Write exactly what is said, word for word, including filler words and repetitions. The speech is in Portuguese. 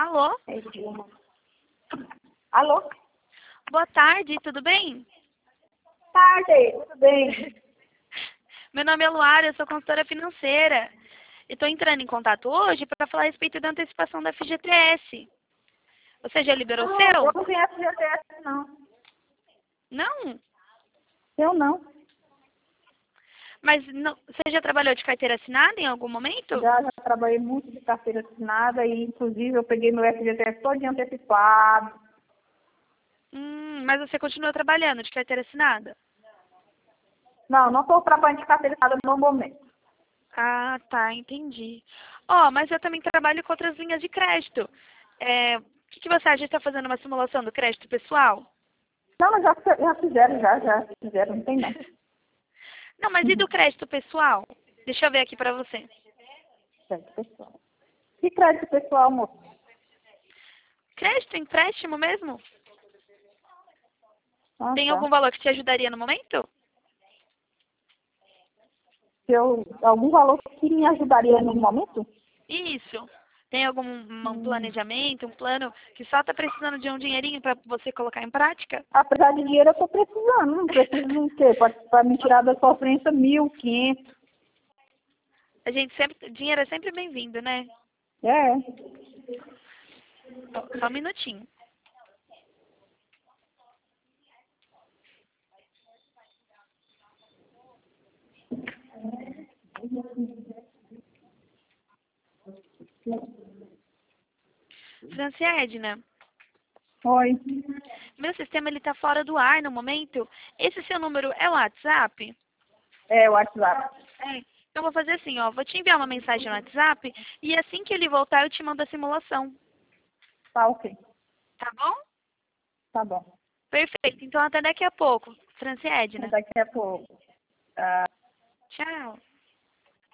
Alô? Alô? Boa tarde, tudo bem? Tarde, tudo bem? Meu nome é Luara, eu sou consultora financeira. Estou entrando em contato hoje para falar a respeito da antecipação da F G T S. Você já liberou o Não, seu? eu não tenho F G T S, não. Não? Eu não. Mas não, você já trabalhou de carteira assinada em algum momento? Já, já trabalhei muito de carteira assinada e, inclusive, eu peguei meu F G T S todo antecipado. Hum, mas você continua trabalhando de carteira assinada? Não, não estou trabalhando de carteira assinada no momento. Ah, tá, entendi. Ó, mas eu também trabalho com outras linhas de crédito. É, o que, que você acha de estar fazendo uma simulação do crédito pessoal? Não, mas já, já fizeram, já, já fizeram, não tem não. Não, mas e do crédito pessoal? Deixa eu ver aqui pra você. Crédito pessoal. Que crédito pessoal, moço? Crédito, empréstimo mesmo? Ah, Tem tá. algum valor que te ajudaria no momento? Se eu, algum valor que me ajudaria no momento? Isso. Tem algum um Hum. planejamento, um plano que só está precisando de um dinheirinho para você colocar em prática? Apesar de dinheiro, eu estou precisando. Não preciso do quê? Para me tirar da sofrência, mil, quinhentos. A gente sempre, dinheiro é sempre bem-vindo, né? É. Só, só um minutinho. Francia Edna, Oi. meu sistema ele tá fora do ar no momento. Esse seu número é o WhatsApp? É, o WhatsApp. É. Então eu vou fazer assim, ó, vou te enviar uma mensagem no WhatsApp e assim que ele voltar eu te mando a simulação, Tá ok. tá bom? Tá bom. Perfeito. Então até daqui a pouco, Francia Edna. Daqui a pouco. Ah, Tchau.